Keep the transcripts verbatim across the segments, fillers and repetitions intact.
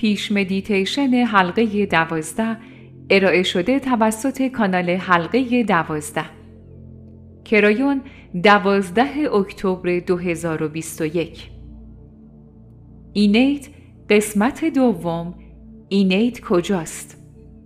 پیش مدیتیشن حلقه دوازده ارائه شده توسط کانال حلقه دوازده. کرایون دوازده اکتبر دو هزار و بیست و یک. اینیت قسمت دوم، اینیت کجاست؟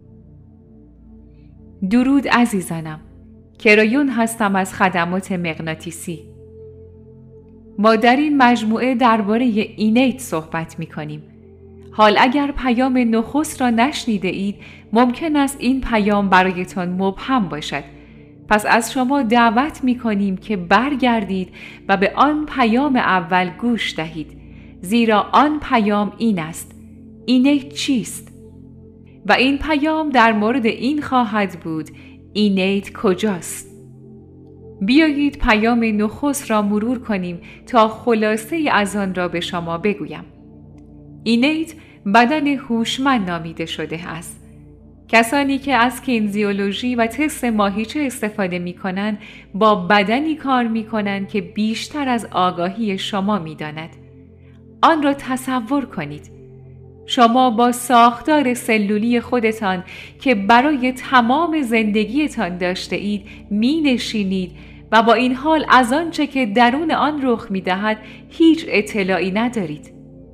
درود عزیزانم، کرایون هستم از خدمات مغناطیسی. ما در این مجموعه درباره اینیت صحبت می کنیم. حال اگر پیام نخست را نشنیده اید، ممکن است این پیام برایتان مبهم باشد. پس از شما دعوت می کنیم که برگردید و به آن پیام اول گوش دهید، زیرا آن پیام این است: اینیت چیست؟ و این پیام در مورد این خواهد بود: اینیت کجاست؟ بیایید پیام نخست را مرور کنیم تا خلاصه از آن را به شما بگویم. اینیت بدن هوشمند نامیده شده است. کسانی که از کینزیولوژی و تست ماهیچه استفاده می کنند با بدنی کار می کنند که بیشتر از آگاهی شما می داند. آن را تصور کنید. شما با ساختار سلولی خودتان که برای تمام زندگیتان داشته اید می نشینید و با این حال از آنچه که درون آن رخ می دهد هیچ اطلاعی ندارید.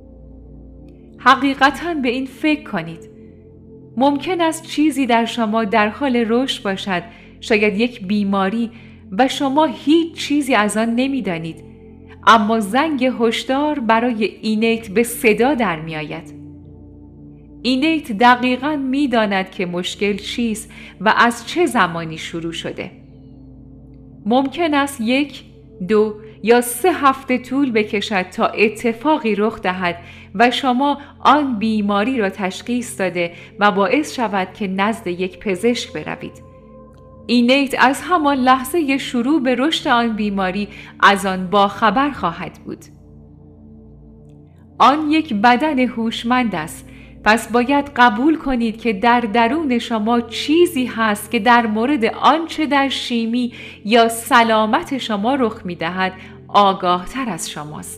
حقیقتاً به این فکر کنید. ممکن است چیزی در شما در حال رشد باشد، شاید یک بیماری، و شما هیچ چیزی از آن نمی دانید. اما زنگ هشدار برای اینیت به صدا در می آید. اینیت دقیقاً می داند که مشکل چیست و از چه زمانی شروع شده. ممکن است یک، دو یا سه هفته طول بکشد تا اتفاقی رخ دهد و شما آن بیماری را تشخیص داده و باعث شود که نزد یک پزشک بروید. اینیت از همان لحظه شروع به رشد آن بیماری از آن باخبر خواهد بود. آن یک بدن هوشمند است. پس باید قبول کنید که در درون شما چیزی هست که در مورد آنچه در شیمی یا سلامت شما رخ می‌دهد آگاه تر از شماست.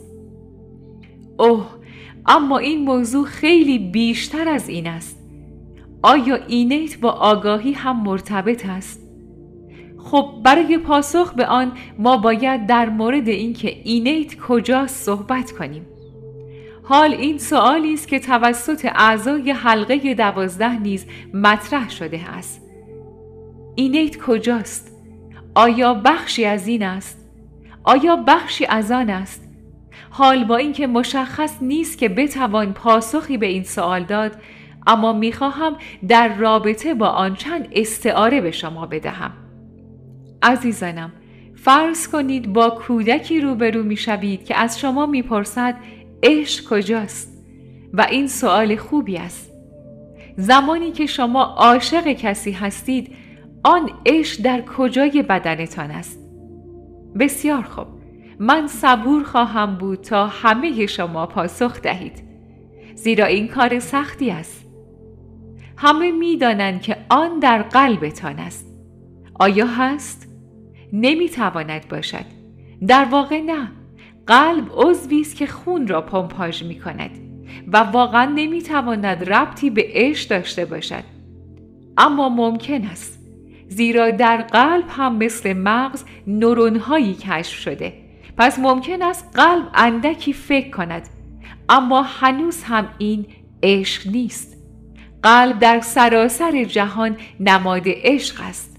اوه، اما این موضوع خیلی بیشتر از این است. آیا اینیت با آگاهی هم مرتبط است؟ خب برای پاسخ به آن ما باید در مورد اینکه اینیت کجاست صحبت کنیم. حال این سؤالی است که توسط اعضای حلقه دوازده نیز مطرح شده است. اینیت کجاست؟ آیا بخشی از این است؟ آیا بخشی از آن است؟ حال با اینکه مشخص نیست که بتوان پاسخی به این سؤال داد، اما میخواهم در رابطه با آن چند استعاره به شما بدهم. عزیزانم، فرض کنید با کودکی روبرو میشوید که از شما میپرسد عشق کجاست؟ و این سؤال خوبی است. زمانی که شما عاشق کسی هستید، آن عشق در کجای بدنتان است؟ بسیار خوب، من صبور خواهم بود تا همه شما پاسخ دهید، زیرا این کار سختی است. همه می دانند که آن در قلبتان است. آیا هست؟ نمی تواند باشد. در واقع نه. قلب عضوی است که خون را پمپاژ می کند و واقعا نمی تواند ربطی به عشق داشته باشد. اما ممکن است، زیرا در قلب هم مثل مغز نورون هایی کشف شده. پس ممکن است قلب اندکی فکر کند، اما هنوز هم این عشق نیست. قلب در سراسر جهان نماد عشق است.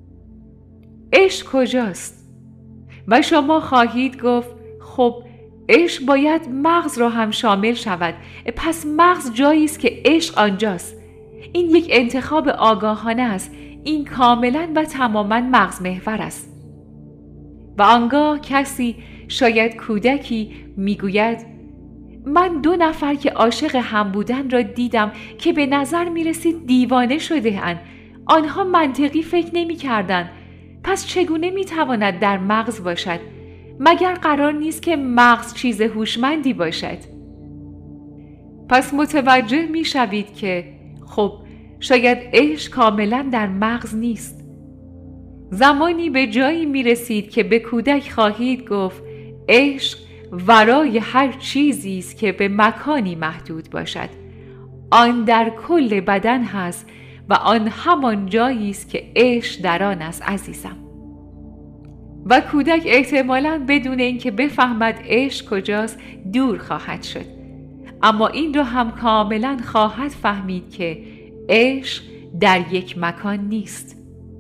عشق کجاست؟ و شما خواهید گفت خب عشق باید مغز را هم شامل شود، پس مغز جایی است که عشق آنجاست. این یک انتخاب آگاهانه است. این کاملا و تماما مغز محور است. و آنگاه کسی، شاید کودکی، میگوید من دو نفر که عاشق هم بودن را دیدم که به نظر می رسید دیوانه شده اند. آنها منطقی فکر نمی کردن. پس چگونه می تواند در مغز باشد؟ مگر قرار نیست که مغز چیز هوشمندی باشد؟ پس متوجه می شوید که خب شاید عشق کاملا در مغز نیست. زمانی به جایی می رسید که به کودک خواهید گفت عشق ورای هر چیزی است که به مکانی محدود باشد. آن در کل بدن هست و آن همان جایی است که عشق در آن است عزیزم. و کودک احتمالاً بدون اینکه بفهمد عشق کجاست دور خواهد شد، اما این را هم کاملاً خواهد فهمید که عشق در یک مکان نیست.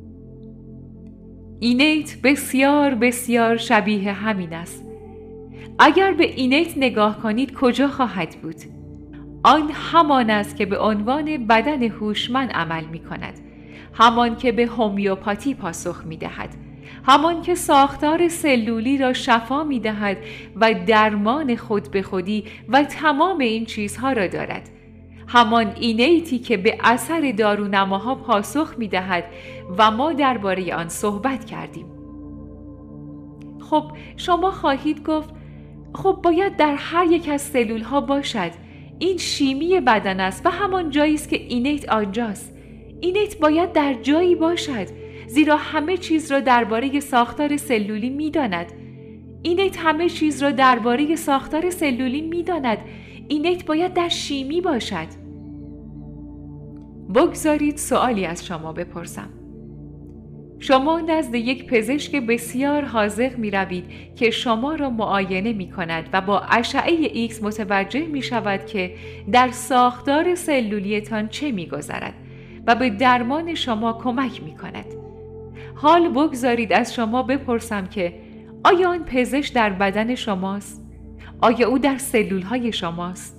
اینیت بسیار بسیار شبیه همین است. اگر به اینیت نگاه کنید کجا خواهد بود؟ آن همان است که به عنوان بدن هوشمند عمل می کند، همان که به هومیوپاتی پاسخ می دهد، همان که ساختار سلولی را شفا می دهد و درمان خود به خودی و تمام این چیزها را دارد، همان اینیتی که به اثر دارونماها پاسخ می دهد و ما درباره آن صحبت کردیم. خب شما خواهید گفت خب باید در هر یک از سلول ها باشد، این شیمی بدن است و همان جایی است که اینیت آنجاست. اینیت باید در جایی باشد زیرا همه چیز را درباره ساختار سلولی می‌داند. اینیت همه چیز را درباره ساختار سلولی می‌داند. اینیت باید در شیمی باشد. بگذارید سوالی از شما بپرسم. شما نزد یک پزشک بسیار حاذق می روید که شما را معاینه می کند و با اشعه ایکس متوجه می شود که در ساختار سلولیتان چه می گذرد و به درمان شما کمک می کند. حال بگذارید از شما بپرسم که آیا آن پزشک در بدن شماست؟ آیا او در سلول های شماست؟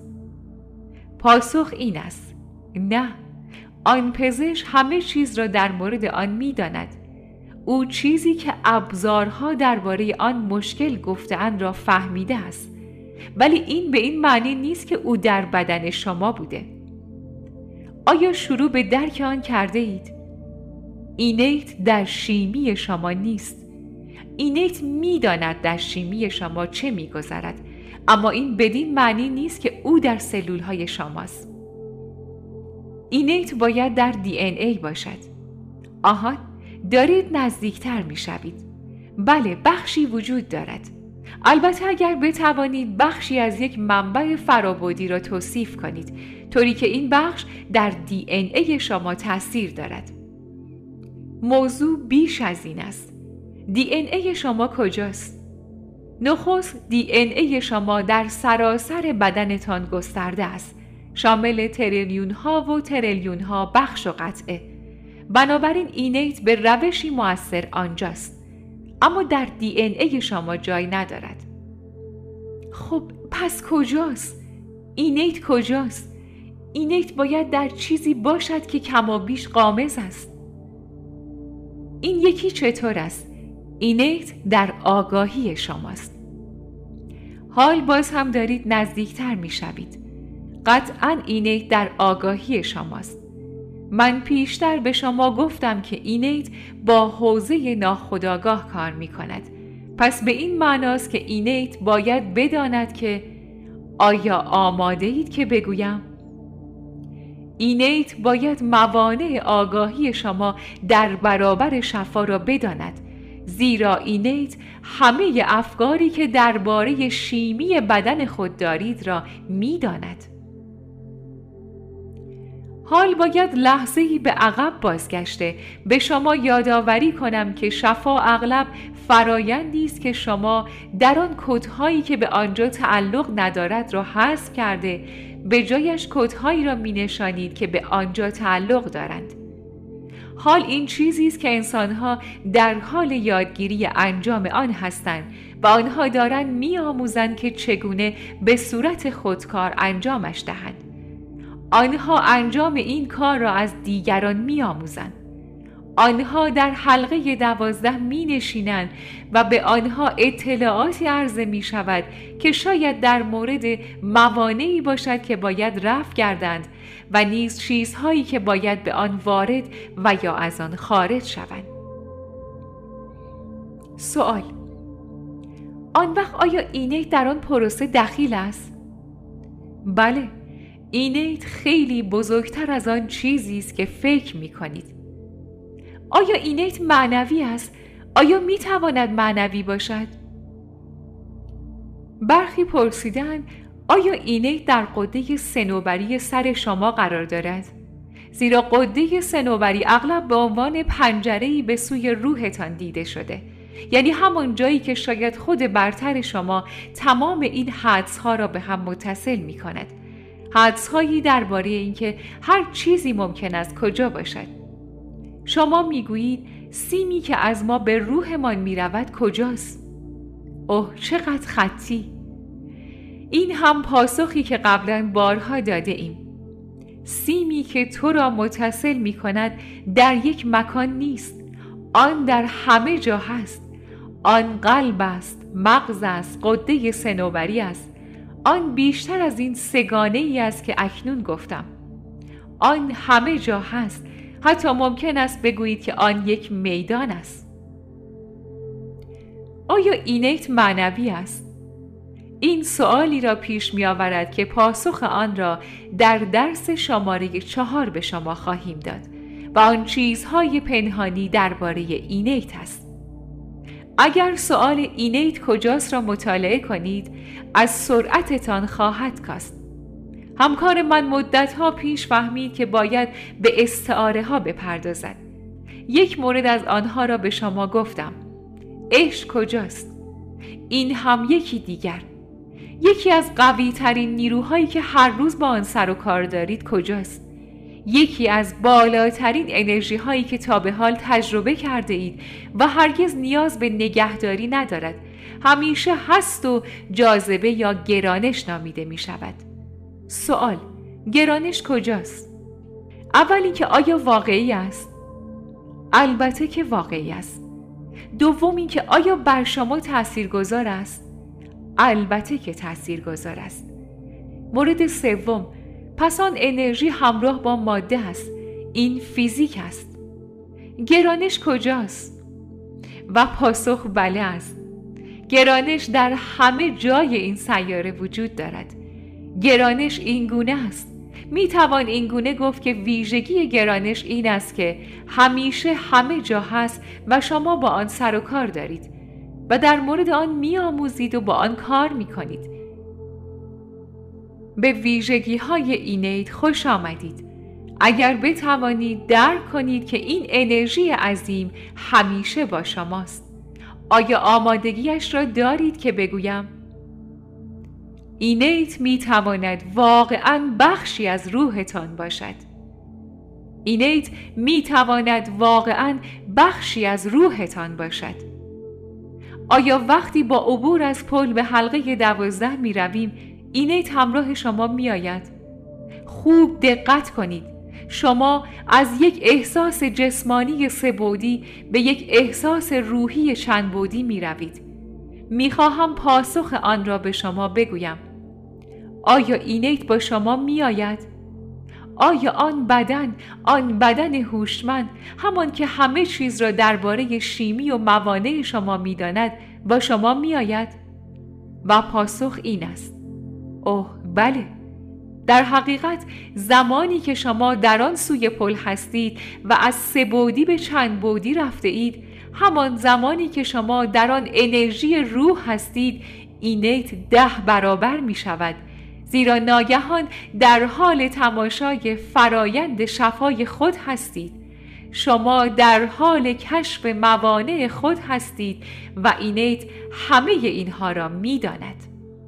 پاسخ این است: نه، آن پزشک همه چیز را در مورد آن می داند. او چیزی که ابزارها درباره آن مشکل گفته‌اند را فهمیده است، ولی این به این معنی نیست که او در بدن شما بوده. آیا شروع به درک آن کرده اید؟ اینیت در شیمی شما نیست. اینیت می داند در شیمی شما چه می گذرد، اما این بدین معنی نیست که او در سلول های شماست. اینیت باید در دی ان ای باشد. آهان، دارید نزدیکتر می شوید. بله، بخشی وجود دارد. البته اگر بتوانید بخشی از یک منبع فرابعدی را توصیف کنید، طوری که این بخش در دی ان ای شما تأثیر دارد. موضوع بیش از این است. دی ان ای شما کجاست؟ نخست دی ان ای شما در سراسر بدنتان گسترده است، شامل تریلیون ها و تریلیون ها بخش و قطعه. بنابراین اینیت به روشی مؤثر آنجاست، اما در دی ان ای شما جای ندارد. خب پس کجاست؟ اینیت کجاست؟ اینیت باید در چیزی باشد که کمابیش غامض است. این یکی چطور است؟ اینیت در آگاهی شماست. حال باز هم دارید نزدیکتر می شوید. قطعاً اینیت در آگاهی شماست. من پیشتر به شما گفتم که اینیت با حوزه ناخودآگاه کار می کند. پس به این معناست که اینیت باید بداند که آیا آماده اید که بگویم؟ اینیت باید موانع آگاهی شما در برابر شفا را بداند، زیرا اینیت همه افکاری که درباره شیمی بدن خود دارید را می داند. حال باید لحظه‌ای به عقب بازگشته به شما یادآوری کنم که شفا اغلب فرایندی است که شما در آن کدهایی که به آنجا تعلق ندارد را حذف کرده به جایش کدهایی را می نشانید که به آنجا تعلق دارند. حال این چیزی است که انسانها در حال یادگیری انجام آن هستند و آنها دارند می آموزند که چگونه به صورت خودکار انجامش دهند. آنها انجام این کار را از دیگران می آموزند. آنها در حلقه دوازده می نشینند و به آنها اطلاعاتی عرضه می شود که شاید در مورد موانعی باشد که باید رفع گردند و نیز چیزهایی که باید به آن وارد و یا از آن خارج شوند. سوال: آن وقت آیا اینیت در آن پروسه دخیل است؟ بله، اینیت خیلی بزرگتر از آن چیزی است که فکر می کنید. آیا اینیت معنوی است؟ آیا می تواند معنوی باشد؟ برخی پرسیدند آیا اینیت در قده صنوبری سر شما قرار دارد؟ زیرا قده صنوبری اغلب به عنوان پنجره‌ای به سوی روحتان دیده شده، یعنی همان جایی که شاید خود برتر شما تمام این حدس‌ها را به هم متصل می‌کند. حدس‌هایی درباره اینکه هر چیزی ممکن است کجا باشد. شما می‌گویید سیمی که از ما به روحمان می‌رود کجاست؟ اوه چقدر خطی! این هم پاسخی که قبلا بارها داده ایم. سیمی که تو را متصل می کند در یک مکان نیست، آن در همه جا هست. آن قلب است، مغز است، قده صنوبری است. آن بیشتر از این سگانه ای است که اکنون گفتم. آن همه جا هست، حتی ممکن است بگویید که آن یک میدان است. آیا اینیت معنوی است؟ این سؤالی را پیش می آورد که پاسخ آن را در درس شماره چهار به شما خواهیم داد و آن چیزهای پنهانی درباره اینیت است. اگر سؤال اینیت کجاست را مطالعه کنید، از سرعتتان خواهد کاست. همکار من مدتها پیش فهمید که باید به استعاره ها بپردازد. یک مورد از آنها را به شما گفتم. عشق کجاست؟ این هم یکی دیگر. یکی از قوی ترین نیروهایی که هر روز با آن سر و کار دارید کجاست؟ یکی از بالاترین انرژی هایی که تا به حال تجربه کرده اید و هرگز نیاز به نگهداری ندارد، همیشه هست و جاذبه یا گرانش نامیده می شود. سوال: گرانش کجاست؟ اول اینکه آیا واقعی است؟ البته که واقعی است. دوم اینکه آیا بر شما تاثیرگذار است؟ البته که تاثیرگذار است. مورد سوم: پس آن انرژی همراه با ماده است. این فیزیک است. گرانش کجاست؟ و پاسخ بله است. گرانش در همه جای این سیاره وجود دارد. گرانش این گونه است. می توان این گونه گفت که ویژگی گرانش این است که همیشه همه جا هست و شما با آن سر و کار دارید و در مورد آن می آموزید و با آن کار می کنید. به ویژگی های اینیت خوش آمدید. اگر بتوانید درک کنید که این انرژی عظیم همیشه با شماست، آیا آمادگیش را دارید که بگویم؟ اینیت می تواند واقعاً بخشی از روحتان باشد. اینیت می تواند واقعاً بخشی از روحتان باشد. آیا وقتی با عبور از پل به حلقه دوازده می رویم، اینیت همراه شما می آید؟ خوب دقت کنید. شما از یک احساس جسمانی سه‌بعدی به یک احساس روحی چند بعدی می روید. می خواهم پاسخ آن را به شما بگویم. آیا اینیت با شما می آید؟ آیا آن بدن، آن بدن هوشمند، همان که همه چیز را درباره شیمی و موانع شما می داند، با شما می آید؟ و پاسخ این است: اوه بله. در حقیقت زمانی که شما در آن سوی پل هستید و از سه بعدی به چند بعدی رفته اید، همان زمانی که شما در آن انرژی روح هستید، اینیت ده برابر می شود، زیرا ناگهان در حال تماشای فرایند شفای خود هستید. شما در حال کشف موانع خود هستید و اینیت همه اینها را می داند.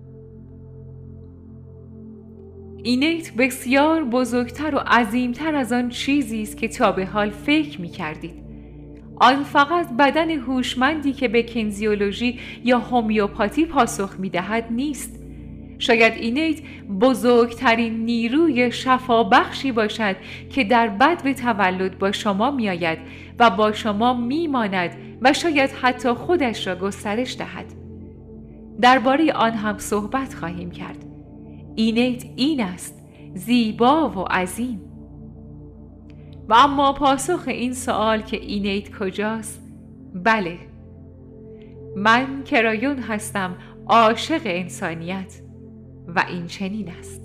اینیت بسیار بزرگتر و عظیمتر از آن چیزی است که تا به حال فکر می کردید. آن فقط بدن هوشمندی که به کنزیولوژی یا هومیوپاتی پاسخ می دهد نیست. شاید اینیت بزرگترین نیروی شفابخشی باشد که در بدو تولد با شما می آید و با شما می ماند و شاید حتی خودش را گسترش دهد. درباره آن هم صحبت خواهیم کرد. اینیت این است، زیبا و عظیم. و اما پاسخ این سوال که اینیت کجاست؟ بله، من کرایون هستم، عاشق انسانیت، و این چنین است.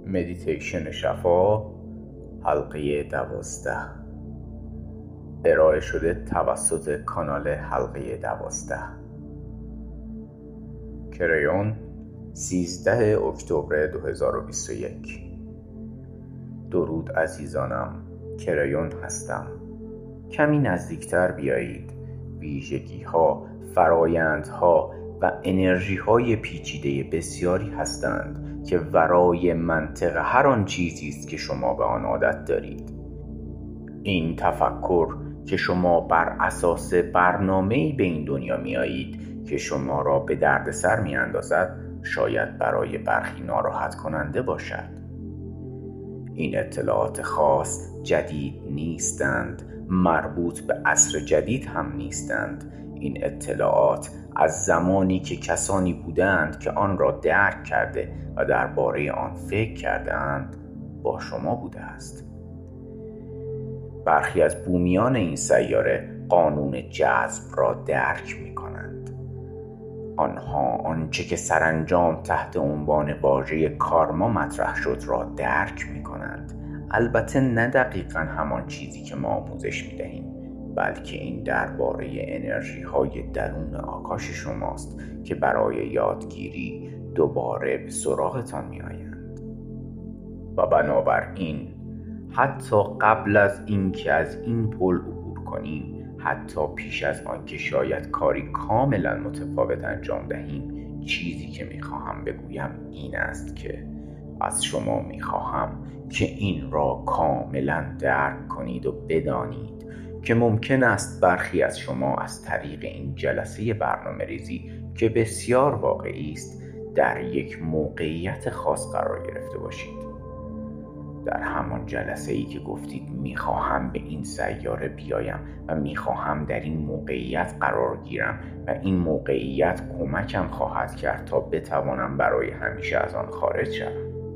مدیتیشن شفا حلقه دوازده ارائه شده توسط کانال حلقه دوازده. کریون سیزده اکتبر دو هزار و بیست و یک. درود عزیزانم، کریون هستم. کمی نزدیکتر بیایید. ویژگی ها، فرایندها و انرژی های پیچیده بسیاری هستند که ورای منطق هر آن چیزی است که شما به آن عادت دارید. این تفکر که شما بر اساس برنامه‌ای به این دنیا میایید که شما را به دردسر میاندازد، شاید برای برخی ناراحت کننده باشد. این اطلاعات خاص جدید نیستند، مربوط به عصر جدید هم نیستند. این اطلاعات از زمانی که کسانی بودند که آن را درک کرده و درباره آن فکر کردند با شما بوده است. برخی از بومیان این سیاره قانون جذب را درک می کنند. آنها آنچه که سرانجام تحت عنوان واژه کارما مطرح شد را درک می کنند. البته نه دقیقاً همان چیزی که ما آموزش می دهیم، بلکه این درباره انرژی های درون آکاش شماست که برای یادگیری دوباره به سراغتان می آیند. و بنابراین حتی قبل از اینکه از این پل عبور کنیم، حتی پیش از آن که شاید کاری کاملا متفاوت انجام دهیم، چیزی که می خواهم بگویم این است که از شما می خواهم که این را کاملا درک کنید و بدانید که ممکن است برخی از شما از طریق این جلسه برنامه ریزی که بسیار واقعی است در یک موقعیت خاص قرار گرفته باشید. در همان جلسه ای که گفتید میخواهم به این سیاره بیایم و میخواهم در این موقعیت قرار گیرم و این موقعیت کمکم خواهد کرد تا بتوانم برای همیشه از آن خارج شوم.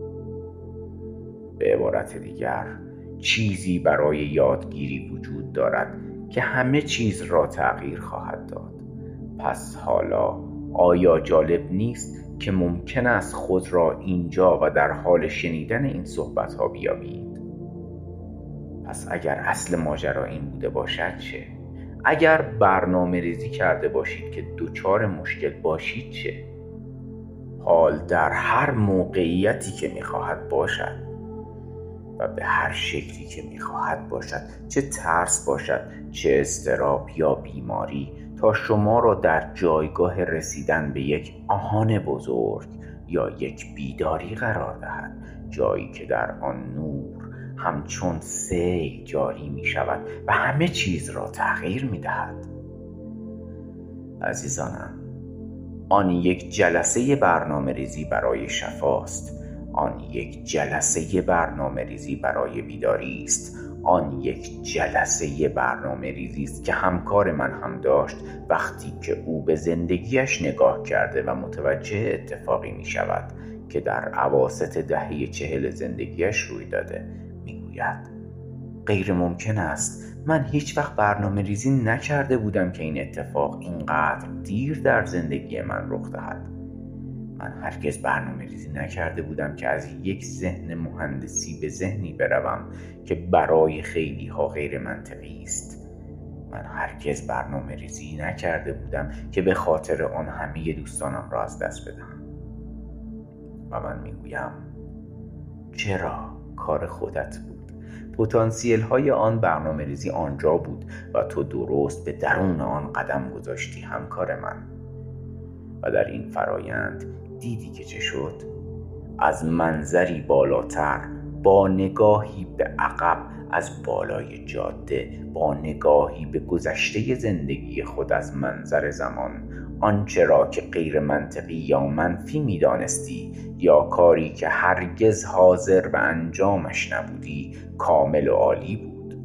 به عبارت دیگر، چیزی برای یادگیری وجود دارد که همه چیز را تغییر خواهد داد. پس حالا آیا جالب نیست که ممکن است خود را اینجا و در حال شنیدن این صحبت ها بیابید؟ پس اگر اصل ماجرا این بوده باشد چه؟ اگر برنامه ریزی کرده باشید که دچار مشکل باشید چه؟ حال در هر موقعیتی که میخواهد باشد و به هر شکلی که میخواهد باشد، چه ترس باشد، چه اضطراب یا بیماری، تا شما را در جایگاه رسیدن به یک آهان بزرگ یا یک بیداری قرار دهد، جایی که در آن نور همچون سیل جاری می شود و همه چیز را تغییر می دهد. عزیزانم، آن یک جلسه برنامه ریزی برای شفاست. آن یک جلسه برنامه ریزی برای بیداری است. آن یک جلسه برنامه ریزی است که همکار من هم داشت وقتی که او به زندگیش نگاه کرده و متوجه اتفاقی می شود که در اواسط دهه چهل زندگیش روی داده. می گوید غیر ممکن است، من هیچ وقت برنامه ریزی نکرده بودم که این اتفاق اینقدر دیر در زندگی من رخ دهد. من هرگز برنامه ریزی نکرده بودم که از یک ذهن مهندسی به ذهنی بروم که برای خیلی ها غیر منطقی است. من هرگز برنامه ریزی نکرده بودم که به خاطر آن همه دوستانم را از دست بدهم. و من میگویم چرا؟ کار خودت بود. پتانسیل های آن برنامه ریزی آنجا بود و تو درست به درون آن قدم گذاشتی، همکار من. و در این فرایند دیدی که چه شد؟ از منظری بالاتر، با نگاهی به عقب از بالای جاده، با نگاهی به گذشته زندگی خود از منظر زمان، آنچه را که غیر منطقی یا منفی می دانستی یا کاری که هرگز حاضر به انجامش نبودی، کامل و عالی بود.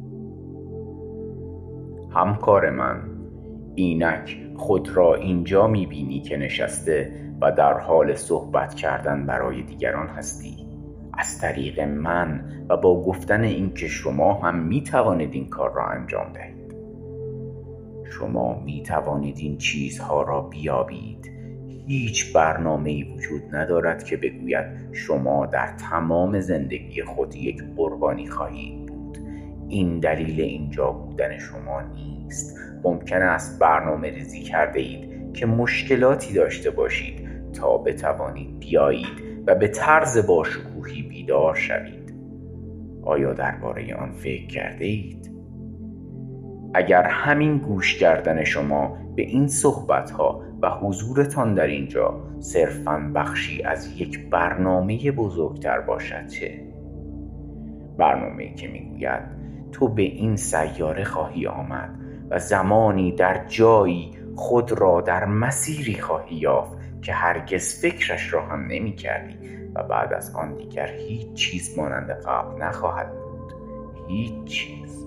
همکار من، اینک خود را اینجا می بینی که نشسته و در حال صحبت کردن برای دیگران هستی از طریق من و با گفتن این که شما هم می توانید این کار را انجام دهید. شما می توانید این چیزها را بیابید. هیچ برنامه‌ای وجود ندارد که بگوید شما در تمام زندگی خود یک قربانی خواهید بود. این دلیل اینجا بودن شما نیست. ممکن است برنامه ریزی کرده اید که مشکلاتی داشته باشید تا بتوانید بیایید و به طرز باشکوهی بیدار شوید. آیا درباره آن فکر کرده اید؟ اگر همین گوش کردن شما به این صحبت‌ها و حضورتان در اینجا صرفاً بخشی از یک برنامه بزرگتر باشد چه؟ برنامه‌ای که میگوید تو به این سیاره خواهی آمد و زمانی در جایی خود را در مسیری خواهی یافت که هرگز فکرش را هم نمی کردی و بعد از آن دیگر هیچ چیز مانند قبل نخواهد بود. هیچ چیز.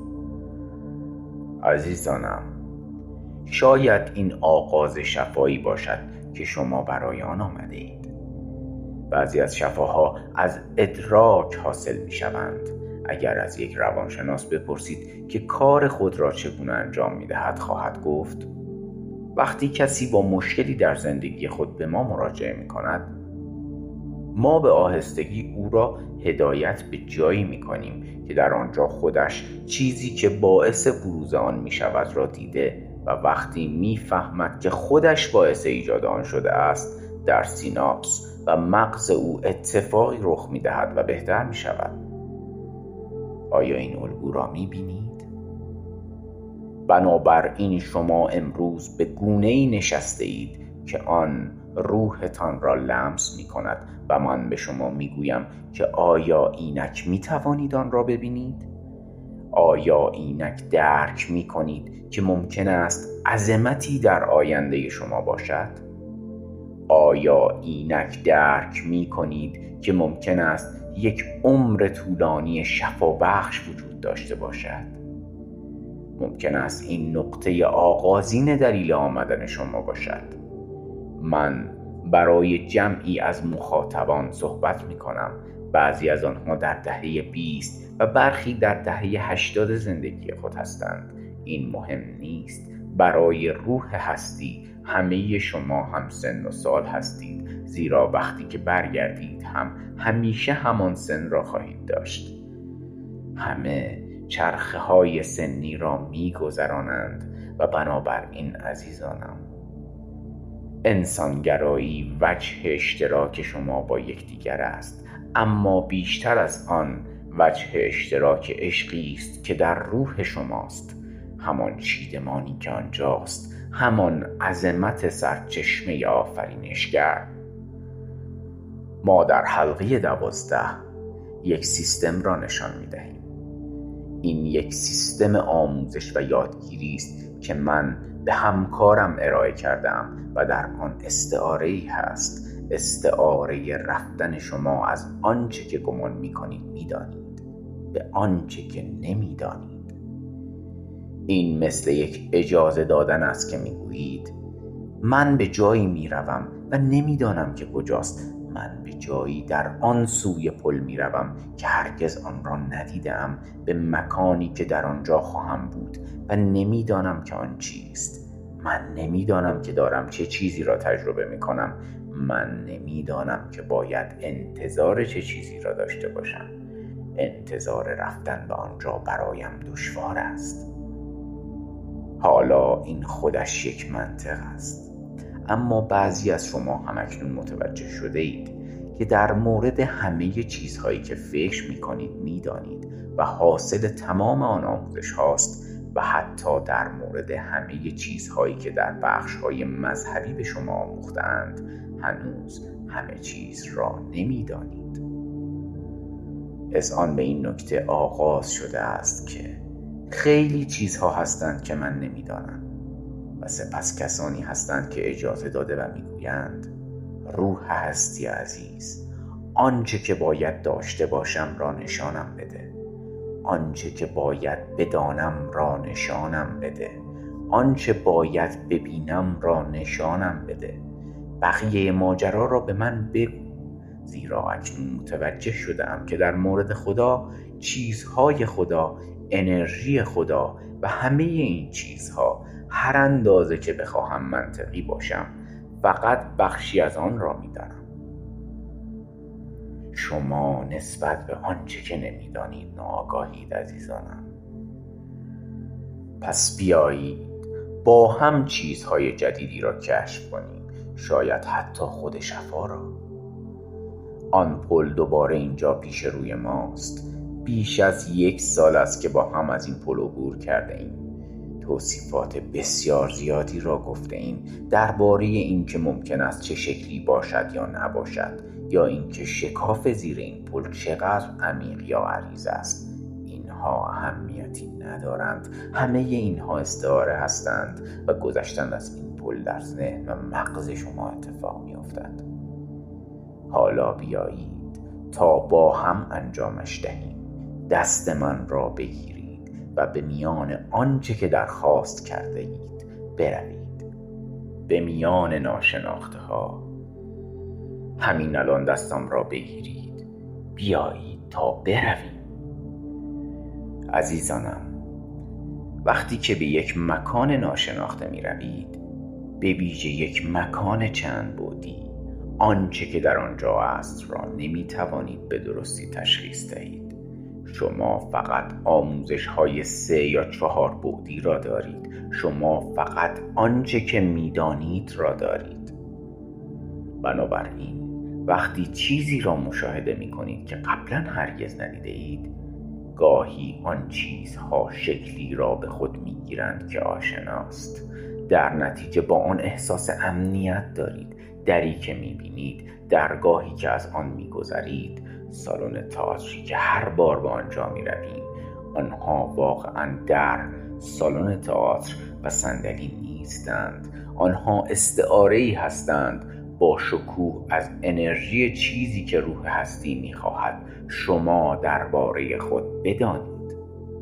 عزیزانم، شاید این آغاز شفایی باشد که شما برای آن آمده اید. بعضی از شفاها از ادراک حاصل می شوند. اگر از یک روانشناس بپرسید که کار خود را چگونه انجام می دهد، خواهد گفت وقتی کسی با مشکلی در زندگی خود به ما مراجعه می کند، ما به آهستگی او را هدایت به جایی می کنیم که در آنجا خودش چیزی که باعث بروز آن می شود را دیده و وقتی می فهمد که خودش باعث ایجاد آن شده است، در سیناپس و مغز او اتفاقی رخ می دهد و بهتر می شود. آیا این الگو را می بینید؟ بنابراین شما امروز به گونه‌ای نشسته اید که آن روحتان را لمس می کند و من به شما می گویم که آیا اینک می توانید آن را ببینید؟ آیا اینک درک می کنید که ممکن است عظمتی در آینده شما باشد؟ آیا اینک درک می کنید که ممکن است یک عمر طولانی شفابخش وجود داشته باشد؟ ممکن است این نقطه آغازین دلیل آمدن شما باشد. من برای جمعی از مخاطبان صحبت می کنم. بعضی از آنها در دهه بیست و برخی در دهه هشتاد زندگی خود هستند. این مهم نیست. برای روح هستی همه شما هم سن و سال هستید، زیرا وقتی که برگردید هم همیشه همان سن را خواهید داشت. همه چرخه های سنی را می گذرانند و بنابراین عزیزانم، انسانگرایی وجه اشتراک شما با یکدیگر است، اما بیشتر از آن وجه اشتراک عشقی است که در روح شماست. همان چیدمانی که آنجاست، همان عظمت سرچشمه آفرینشگر. ما در حلقه دوازده یک سیستم را نشان می دهیم. این یک سیستم آموزش و یادگیری است که من به همکارم ارائه کردم و در آن استعاره‌ای هست، استعاره رفتن شما از آنچه که گمان می کنید می دانید به آنچه که نمی دانید. این مثل یک اجازه دادن است که می گویید من به جایی می روم و نمی دانم که کجاست. من به جایی در آن سوی پل می روم که هرگز آن را ندیدم، به مکانی که در آنجا خواهم بود و نمی دانم که آن چیست. من نمی دانم که دارم چه چیزی را تجربه می کنم. من نمی دانم که باید انتظار چه چیزی را داشته باشم. انتظار رفتن به آنجا برایم دشوار است. حالا این خودش یک منطق است، اما بعضی از شما همکنون متوجه شده اید که در مورد همه چیزهایی که فکر می کنید می دانید و حاصل تمام آن آموزش هاست و حتی در مورد همه چیزهایی که در بخش‌های مذهبی به شما آموختند هنوز همه چیز را نمی دانید. اذعان به این نکته آغاز شده است که خیلی چیزها هستند که من نمیدانم و سپس کسانی هستند که اجازه داده و میگویند روح هستی عزیز، آنچه که باید داشته باشم را نشانم بده، آنچه که باید بدانم را نشانم بده، آنچه باید ببینم را نشانم بده. بقیه ماجرا را به من بگو، زیرا اکنون متوجه شدم که در مورد خدا، چیزهای خدا، انرژی خدا و همه این چیزها هر اندازه که بخواهم منطقی باشم فقط بخشی از آن را می‌دانم. شما نسبت به آنچه که نمی‌دانید ناآگاهید عزیزانم. پس بیایید با هم چیزهای جدیدی را کشف کنیم، شاید حتی خود شفا را. آن پل دوباره اینجا پیش روی ماست. بیش از یک سال است که با هم از این پل عبور کرده ایم. توصیفات بسیار زیادی را گفته ایم درباره این که ممکن است چه شکلی باشد یا نباشد، یا اینکه شکاف زیر این پل چقدر عمیق یا عریض است. اینها اهمیتی ندارند. همه اینها استعاره هستند و گذشتن از این پل در ذهن و مغز شما اتفاق می‌افتد. حالا بیایید تا با هم انجامش دهیم. دست من را بگیرید و به میان آنچه که درخواست کرده اید بروید، به میان ناشناخته ها. همین الان دستم را بگیرید، بیایید تا برویم. عزیزانم، وقتی که به یک مکان ناشناخته می روید، به ویژه یک مکان چند بعدی، آنچه که در آنجا است را نمی توانید به درستی تشخیص دهید. شما فقط آموزش های سه یا چهار بعدی را دارید. شما فقط آنچه که می دانید را دارید. بنابراین وقتی چیزی را مشاهده می کنید که قبلا هرگز ندیده اید، گاهی آن چیزها شکلی را به خود می گیرند که آشناست. در نتیجه با آن احساس امنیت دارید. دری که می بینید، درگاهی که از آن می گذرید، سالن تئاتری که هر بار به آنجا می رویم، آنها واقعا در سالن تئاتر و صندلی نیستند. آنها استعاره‌ای هستند با شکوه از انرژی چیزی که روح هستی می خواهد شما درباره خود بدانید.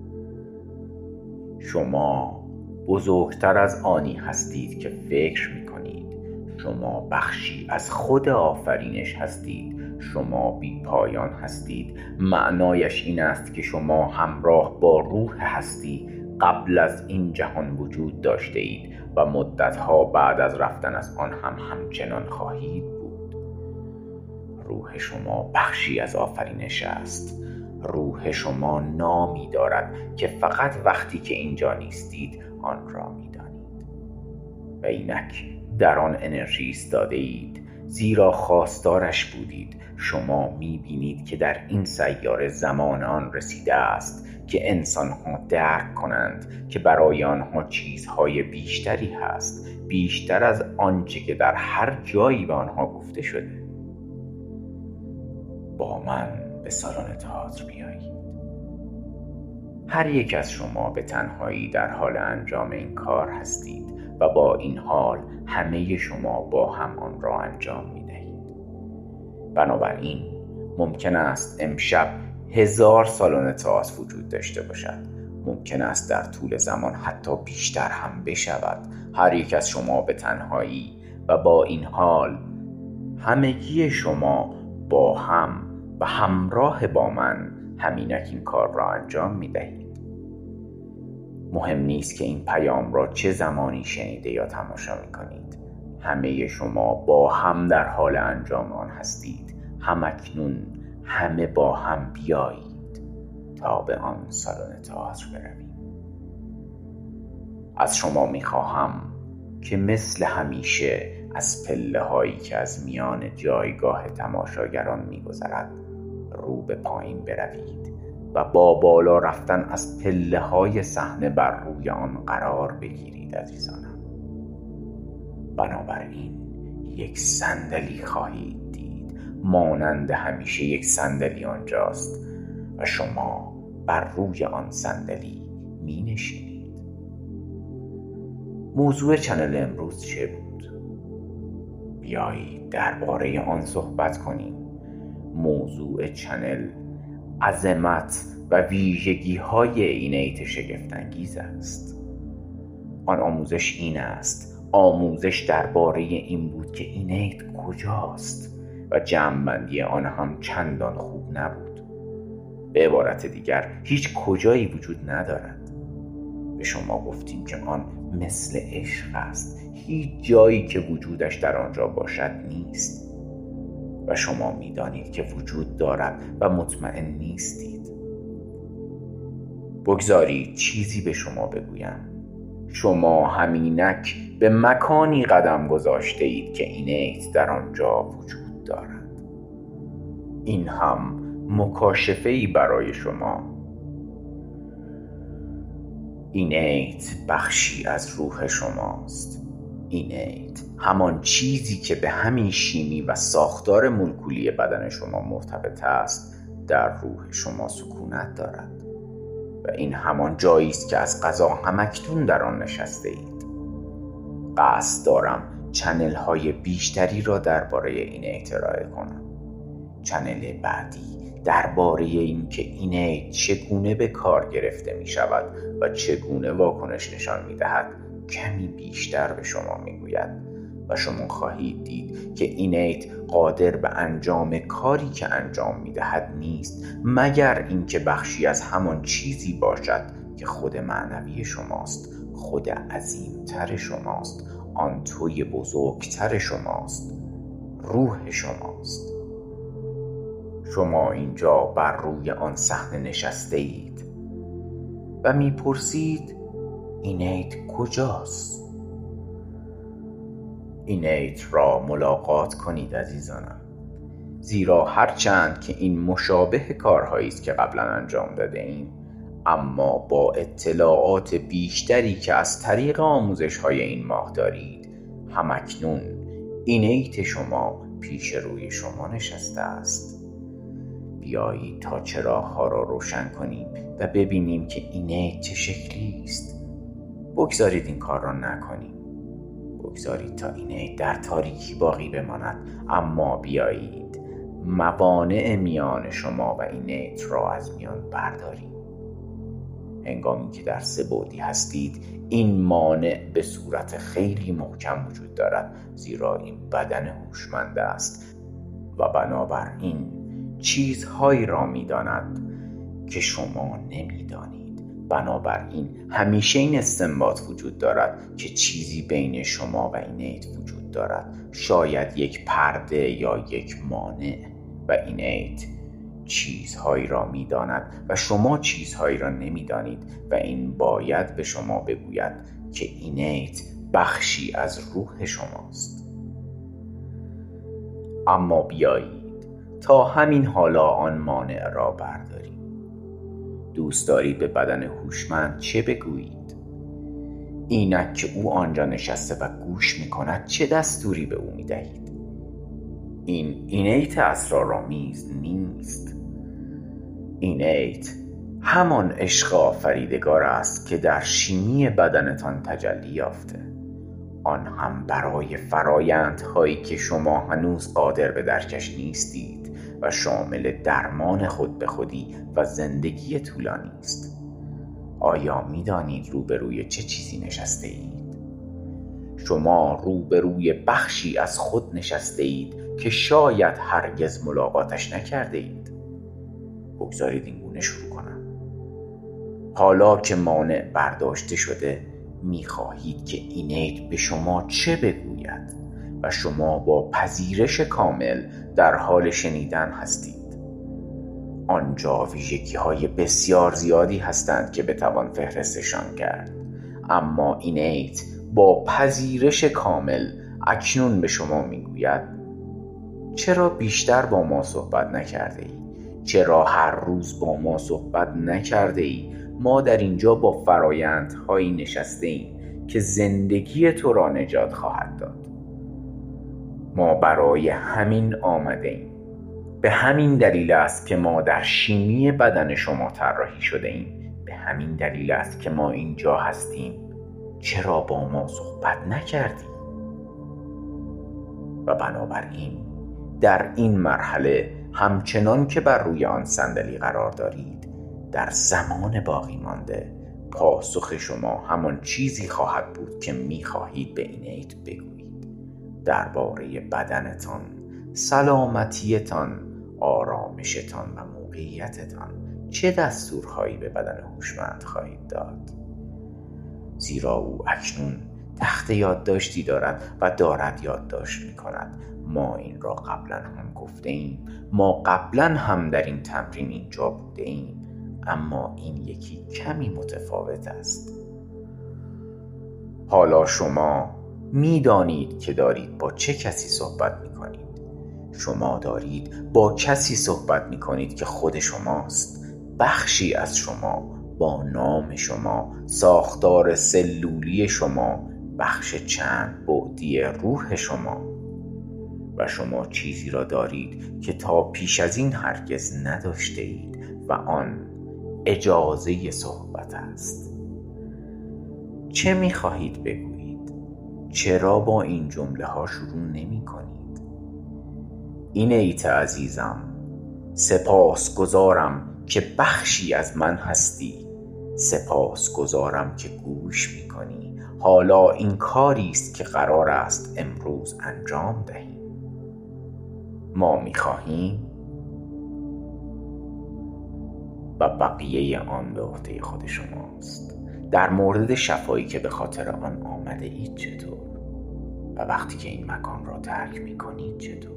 شما بزرگتر از آنی هستید که فکر می کنید. شما بخشی از خود آفرینش هستید. شما بی پایان هستید. معنایش این است که شما همراه با روح هستی قبل از این جهان وجود داشته اید و مدتها بعد از رفتن از آن هم همچنان خواهید بود. روح شما بخشی از آفرینش است. روح شما نامی دارد که فقط وقتی که اینجا نیستید آن را می دانید. و اینک در آن انرژی ایستاده اید، زیرا خواستارش بودید. شما می بینید که در این سیاره زمان آن رسیده است که انسان‌ها درک کنند که برای آنها چیزهای بیشتری هست، بیشتر از آنچه که در هر جایی به آنها گفته شده. با من به سالن تئاتر بیایید. هر یک از شما به تنهایی در حال انجام این کار هستید و با این حال همه شما با هم آن را انجام می دهید. بنابراین ممکن است امشب هزار سالن تئاتر وجود داشته باشد. ممکن است در طول زمان حتی بیشتر هم بشود. هر یک از شما به تنهایی و با این حال همگی شما با هم و همراه با من همینک این کار را انجام می دهید. مهم نیست که این پیام را چه زمانی شنیده یا تماشا می کنید. همه شما با هم در حال انجام آن هستید. همکنون همه با هم بیایید تا به آن سالن تئاتر برویم. از شما می خواهم که مثل همیشه از پله هایی که از میان جایگاه تماشاگران می گذرد رو به پایین بروید و با بالا رفتن از پله های صحنه بر روی آن قرار بگیرید عزیزانم. بنابراین یک صندلی خواهید دید، مانند همیشه یک صندلی آنجاست و شما بر روی آن صندلی می نشینید. موضوع چنل امروز چه بود؟ بیایید درباره آن صحبت کنیم. موضوع چنل عظمت و ویژگی های اینیت شگفت‌انگیز است. آن آموزش این است. آموزش درباره این بود که اینیت کجاست و جمع‌بندی آن هم چندان خوب نبود. به عبارت دیگر هیچ کجایی وجود ندارد. به شما گفتیم که آن مثل عشق است. هیچ جایی که وجودش در آنجا باشد نیست و شما می‌دانید که وجود دارد و مطمئن نیستید. بگذارید چیزی به شما بگویم. شما همینک به مکانی قدم گذاشته اید که اینیت در آنجا وجود دارد. این هم مکاشفه‌ای برای شما. اینیت بخشی از روح شماست. اینیت همان چیزی که به همین شیمی و ساختار مولکولی بدن شما مرتبط است در روح شما سکونت دارد و این همان جایی است که از قضا همکنون در آن نشسته اید. قصد دارم چنل های بیشتری را درباره اینیت ارائه کنم. چنل بعدی درباره اینکه اینیت چگونه به کار گرفته می شود و چگونه واکنش نشان می دهد کمی بیشتر به شما می گوید و شما خواهید دید که اینیت قادر به انجام کاری که انجام می دهد نیست مگر اینکه بخشی از همان چیزی باشد که خود معنوی شماست، خود عظیمتر شماست، آن توی بزرگتر شماست، روح شماست. شما اینجا بر روی آن صحنه نشسته اید و میپرسید اینیت کجاست؟ اینیت را ملاقات کنید عزیزانم، زیرا هرچند که این مشابه کارهایی است که قبلا انجام داده ایم، اما با اطلاعات بیشتری که از طریق آموزش های این ماه دارید، همکنون اینیت شما پیش روی شما نشسته است. بیایید تا چراغ‌ها را روشن کنیم و ببینیم که اینیت چه شکلی است. بگذارید این کار را نکنیم. بگذارید تا اینیت در تاریکی باقی بماند، اما بیایید موانع میان شما و اینیت را از میان برداریم. هنگامی که در سه بعدی هستید، این مانع به صورت خیلی محکم وجود دارد، زیرا این بدن هوشمند است و بنابراین چیزهایی را می‌داند که شما نمی‌دانید. بنابراین همیشه این استنباط وجود دارد که چیزی بین شما و اینیت وجود دارد، شاید یک پرده یا یک مانع، و اینیت چیزهایی را می‌داند و شما چیزهایی را نمی‌دانید و این باید به شما بگوید که اینیت بخشی از روح شماست. اما بیایید تا همین حالا آن مانع را برداریم. دوست دارید به بدن هوشمند چه بگویید؟ اینک که او آنجا نشسته و گوش می‌کند چه دستوری به او می‌دهید؟ این اینیت اسرارآمیز نیست. اینیت همان عشق آفریدگار است که در شیمی بدنتان تجلی یافته، آن هم برای فرایندهایی که شما هنوز قادر به درکش نیستید و شامل درمان خود به خودی و زندگی طولانی است. آیا می دانید روبروی چه چیزی نشسته اید؟ شما روبروی بخشی از خود نشسته اید که شاید هرگز ملاقاتش نکرده اید. بگذارید این گونه شروع کنم. حالا که مانع برداشته شده، می خواهید که اینیت به شما چه بگوید و شما با پذیرش کامل در حال شنیدن هستید. آنجا ویژگی‌های بسیار زیادی هستند که بتوان فهرستشان کرد، اما اینیت با پذیرش کامل اکنون به شما میگوید چرا بیشتر با ما صحبت نکرده ای؟ چرا هر روز با ما صحبت نکرده ای؟ ما در اینجا با فرایندهایی نشسته ایم که زندگی تو را نجات خواهد داد. ما برای همین آمده ایم. به همین دلیل است که ما در شیمی بدن شما طراحی شده ایم. به همین دلیل است که ما اینجا هستیم. چرا با ما صحبت نکردی؟ و بنابراین در این مرحله همچنان که بر روی آن صندلی قرار دارید، در زمان باقی مانده پاسخ شما همان چیزی خواهد بود که می‌خواهید به اینیت بگویید درباره بدنتان، سلامتیتان، آرامشتان و موقعیتتان. چه دستورهایی به بدن هوشمند خواهید داد؟ زیرا او اکنون تخت یادداشتی دارد و دارد یادداشت می کند. ما این را قبلا هم گفته ایم، ما قبلا هم در این تمرین اینجا بوده ایم، اما این یکی کمی متفاوت است. حالا شما می دانید که دارید با چه کسی صحبت می کنید. شما دارید با کسی صحبت می کنید که خود شماست، بخشی از شما، با نام شما، ساختار سلولی شما، بخش چند بعدی روح شما. و شما چیزی را دارید که تا پیش از این هرگز نداشته اید و آن اجازه صحبت است. چه می خواهید بگویید؟ چرا با این جمله ها شروع نمی کنید؟ این ایت عزیزم، سپاس گذارم که بخشی از من هستی، سپاس گذارم که گوش می کنی. حالا این کاری است که قرار است امروز انجام دهیم. ما می خواهیم و بقیه آن به عهده خود شماست. در مورد شفایی که به خاطر آن آمده اید چطور؟ و وقتی که این مکان را ترک می کنید چطور؟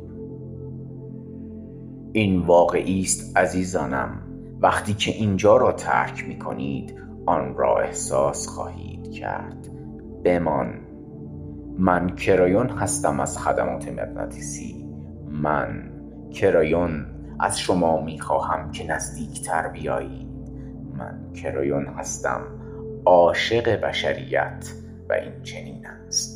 این واقعی است عزیزانم، وقتی که اینجا را ترک می کنید آن را احساس خواهید کرد. بمان، من کرایون هستم از خدمات مغناطیسی. من کرایون از شما می خواهم که نزدیکتر بیایید. من کرایون هستم، عاشق بشریت، و این چنین است.